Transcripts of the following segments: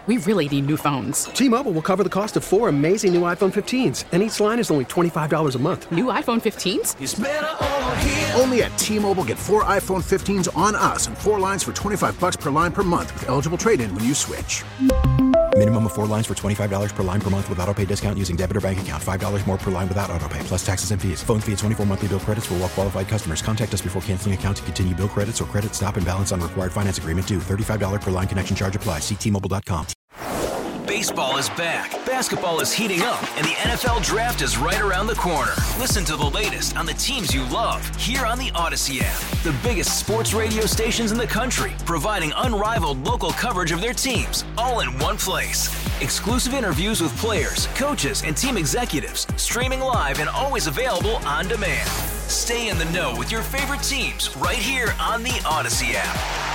We really need new phones. T-Mobile will cover the cost of 4 amazing new iPhone 15s, and each line is only $25 a month. New iPhone 15s? It's better over here. Only at T-Mobile, get 4 iPhone 15s on us and 4 lines for $25 per line per month with eligible trade-in when you switch. Minimum of 4 lines for $25 per line per month with autopay discount using debit or bank account. $5 more per line without autopay, plus taxes and fees. Phone fee at 24 monthly bill credits for well-qualified customers. Contact us before canceling account to continue bill credits or credit stop and balance on required finance agreement due. $35 per line connection charge applies. See T-Mobile.com. Baseball is back, basketball is heating up, and the NFL Draft is right around the corner. Listen to the latest on the teams you love here on the Odyssey app. The biggest sports radio stations in the country, providing unrivaled local coverage of their teams, all in one place. Exclusive interviews with players, coaches, and team executives, streaming live and always available on demand. Stay in the know with your favorite teams right here on the Odyssey app.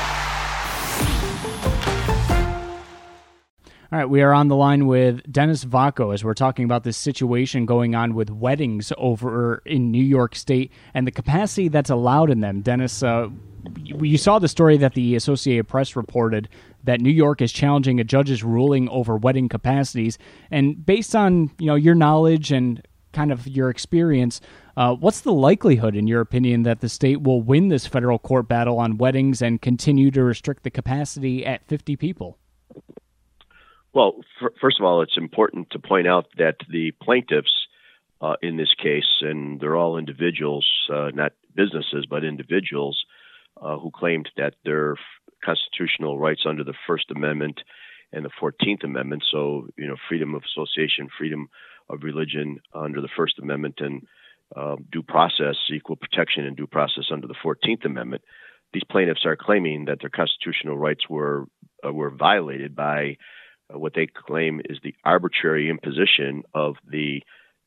All right, we are on the line with Dennis Vacco as we're talking about this situation going on with weddings over in New York State and the capacity that's allowed in them. Dennis, you saw the story that the Associated Press reported that New York is challenging a judge's ruling over wedding capacities. And based on your knowledge and kind of your experience, what's the likelihood, in your opinion, that the state will win this federal court battle on weddings and continue to restrict the capacity at 50 people? Well, first of all, it's important to point out that the plaintiffs in this case, and they're all individuals, not businesses, but individuals who claimed that their constitutional rights under the First Amendment and the 14th Amendment, so, freedom of association, freedom of religion under the First Amendment, and due process, equal protection and due process under the 14th Amendment, these plaintiffs are claiming that their constitutional rights were violated by what they claim is the arbitrary imposition of the,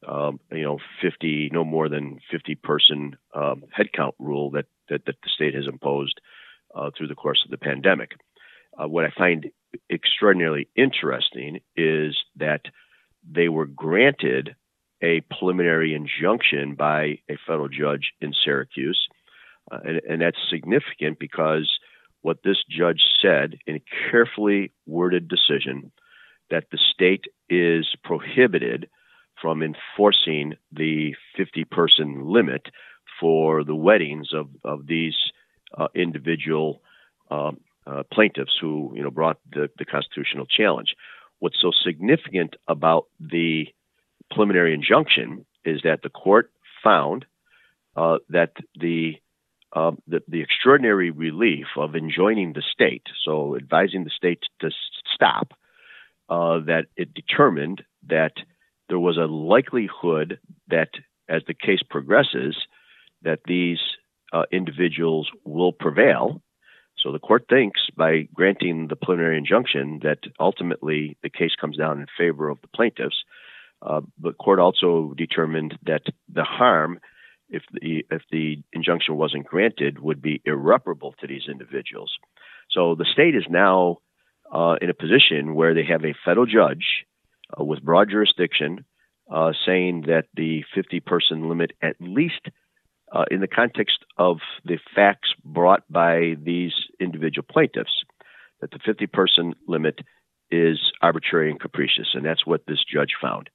50, no more than 50 person headcount rule that the state has imposed through the course of the pandemic. What I find extraordinarily interesting is that they were granted a preliminary injunction by a federal judge in Syracuse. And that's significant because what this judge said in a carefully worded decision that the state is prohibited from enforcing the 50-person limit for the weddings of these individual plaintiffs who brought the constitutional challenge. What's so significant about the preliminary injunction is that the court found that the extraordinary relief of enjoining the state, so advising the state to stop, that it determined that there was a likelihood that as the case progresses, that these individuals will prevail. So the court thinks by granting the preliminary injunction that ultimately the case comes down in favor of the plaintiffs. But court also determined that the harm, if the injunction wasn't granted, would be irreparable to these individuals. So the state is now in a position where they have a federal judge with broad jurisdiction saying that the 50-person limit, at least in the context of the facts brought by these individual plaintiffs, that the 50-person limit is arbitrary and capricious, and that's what this judge found.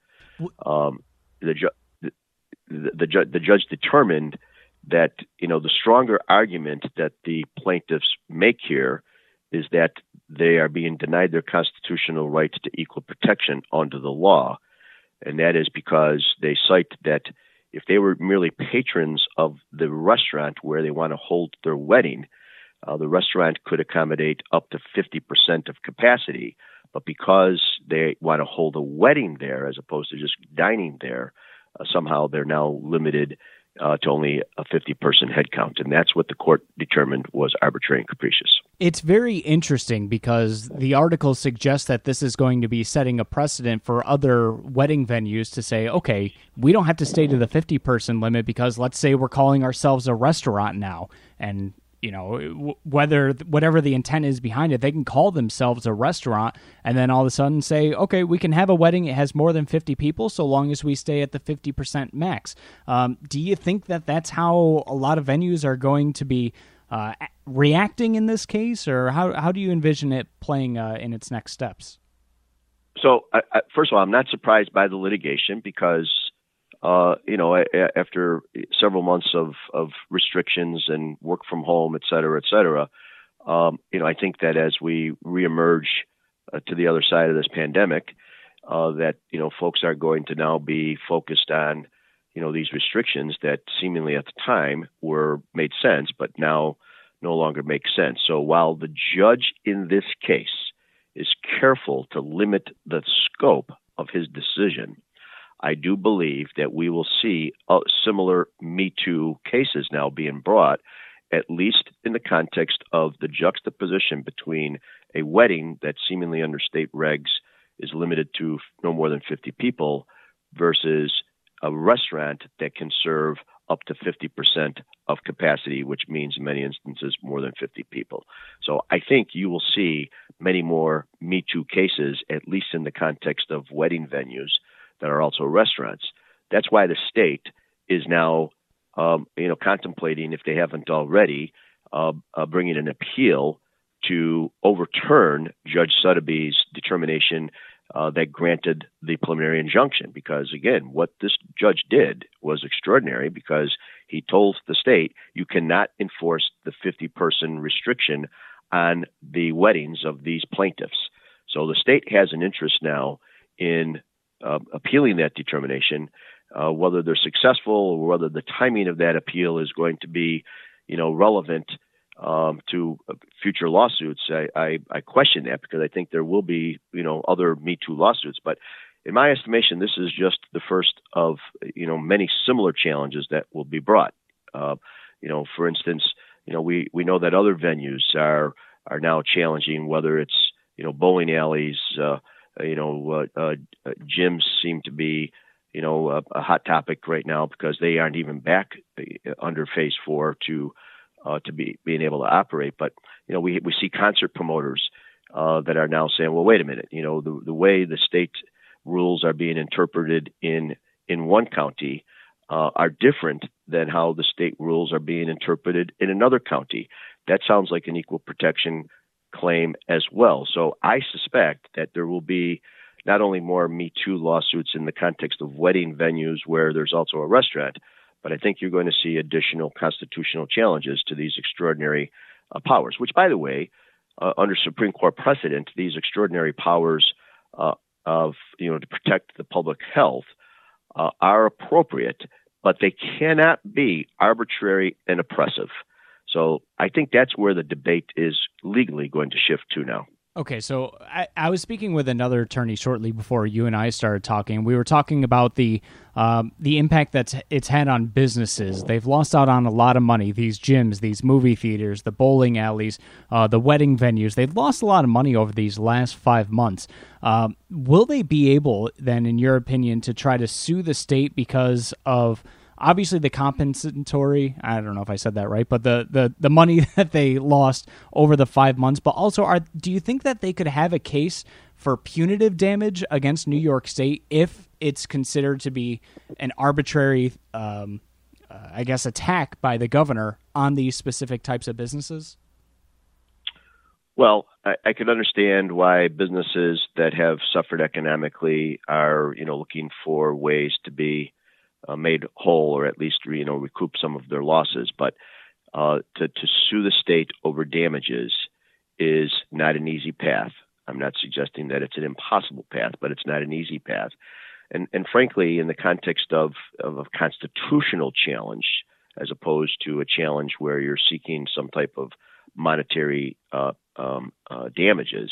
The judge determined that the stronger argument that the plaintiffs make here is that they are being denied their constitutional rights to equal protection under the law, and that is because they cite that if they were merely patrons of the restaurant where they want to hold their wedding, the restaurant could accommodate up to 50% of capacity. But because they want to hold a wedding there as opposed to just dining there, somehow they're now limited to only a 50-person head count. And that's what the court determined was arbitrary and capricious. It's very interesting because the article suggests that this is going to be setting a precedent for other wedding venues to say, okay, we don't have to stay to the 50-person limit because let's say we're calling ourselves a restaurant now. And whatever the intent is behind it, they can call themselves a restaurant and then all of a sudden say, okay, we can have a wedding. It has more than 50 people so long as we stay at the 50% max. Do you think that that's how a lot of venues are going to be reacting in this case, or how do you envision it playing in its next steps? So, first of all, I'm not surprised by the litigation because, after several months of restrictions and work from home, et cetera, I think that as we reemerge to the other side of this pandemic, that, folks are going to now be focused on, these restrictions that seemingly at the time made sense, but now no longer make sense. So while the judge in this case is careful to limit the scope of his decision, I do believe that we will see similar Me Too cases now being brought, at least in the context of the juxtaposition between a wedding that seemingly under state regs is limited to no more than 50 people versus a restaurant that can serve up to 50% of capacity, which means in many instances more than 50 people. So I think you will see many more Me Too cases, at least in the context of wedding venues that are also restaurants. That's why the state is now, contemplating, if they haven't already, bringing an appeal to overturn Judge Sotheby's determination that granted the preliminary injunction. Because, again, what this judge did was extraordinary because he told the state you cannot enforce the 50-person restriction on the weddings of these plaintiffs. So the state has an interest now in appealing that determination. Whether they're successful or whether the timing of that appeal is going to be, relevant to future lawsuits, I question that because I think there will be, other Me Too lawsuits. But in my estimation, this is just the first of, many similar challenges that will be brought. For instance, we know that other venues are now challenging whether it's, bowling alleys, gyms seem to be, a hot topic right now because they aren't even back under phase 4 to being able to operate. But, we see concert promoters that are now saying, well, wait a minute, the way the state rules are being interpreted in one county are different than how the state rules are being interpreted in another county. That sounds like an equal protection claim as well. So I suspect that there will be not only more Me Too lawsuits in the context of wedding venues where there's also a restaurant, but I think you're going to see additional constitutional challenges to these extraordinary powers, which, by the way, under Supreme Court precedent, these extraordinary powers to protect the public health are appropriate, but they cannot be arbitrary and oppressive. So I think that's where the debate is legally going to shift to now. Okay, so I was speaking with another attorney shortly before you and I started talking. We were talking about the impact that it's had on businesses. They've lost out on a lot of money. These gyms, these movie theaters, the bowling alleys, the wedding venues. They've lost a lot of money over these last 5 months. Will they be able, then, in your opinion, to try to sue the state because of obviously the compensatory, I don't know if I said that right, but the money that they lost over the 5 months, but also do you think that they could have a case for punitive damage against New York State if it's considered to be an arbitrary, attack by the governor on these specific types of businesses? Well, I could understand why businesses that have suffered economically are, looking for ways to be made whole, or at least recoup some of their losses. But to sue the state over damages is not an easy path. I'm not suggesting that it's an impossible path, but it's not an easy path. And frankly, in the context of a constitutional challenge, as opposed to a challenge where you're seeking some type of monetary damages,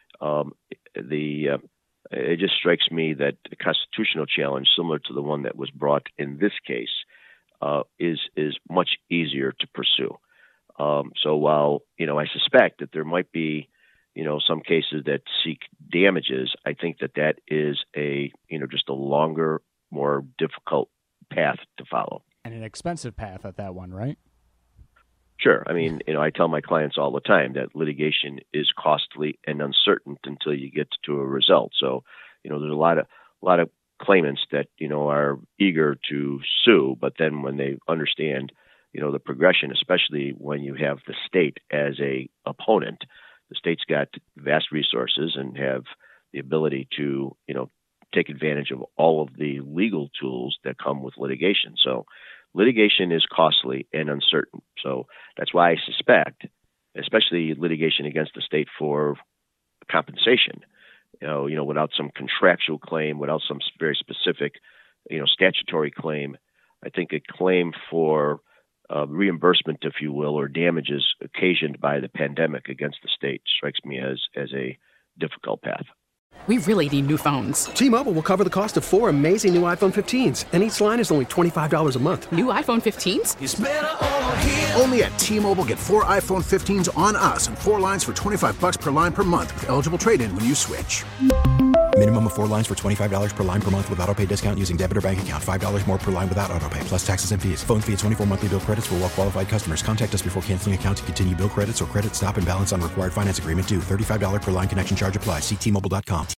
it just strikes me that a constitutional challenge similar to the one that was brought in this case is much easier to pursue. So while, I suspect that there might be, some cases that seek damages, I think that is just a longer, more difficult path to follow. And an expensive path at that one, right? Sure. I mean, I tell my clients all the time that litigation is costly and uncertain until you get to a result. So, there's a lot of claimants that, are eager to sue, but then when they understand, the progression, especially when you have the state as a opponent, the state's got vast resources and have the ability to, take advantage of all of the legal tools that come with litigation. So litigation is costly and uncertain. So that's why I suspect, especially litigation against the state for compensation, without some contractual claim, without some very specific, statutory claim, I think a claim for reimbursement, if you will, or damages occasioned by the pandemic against the state strikes me as a difficult path. We really need new phones. T-Mobile will cover the cost of 4 amazing new iPhone 15s, and each line is only $25 a month. New iPhone 15s? It's better over here. Only at T-Mobile, get 4 iPhone 15s on us and 4 lines for $25 per line per month with eligible trade-in when you switch. Minimum of 4 lines for $25 per line per month with autopay discount using debit or bank account. $5 more per line without autopay, plus taxes and fees. Phone fee at 24 monthly bill credits for well-qualified customers. Contact us before canceling account to continue bill credits or credit stop and balance on required finance agreement due. $35 per line connection charge applies. See T-Mobile.com.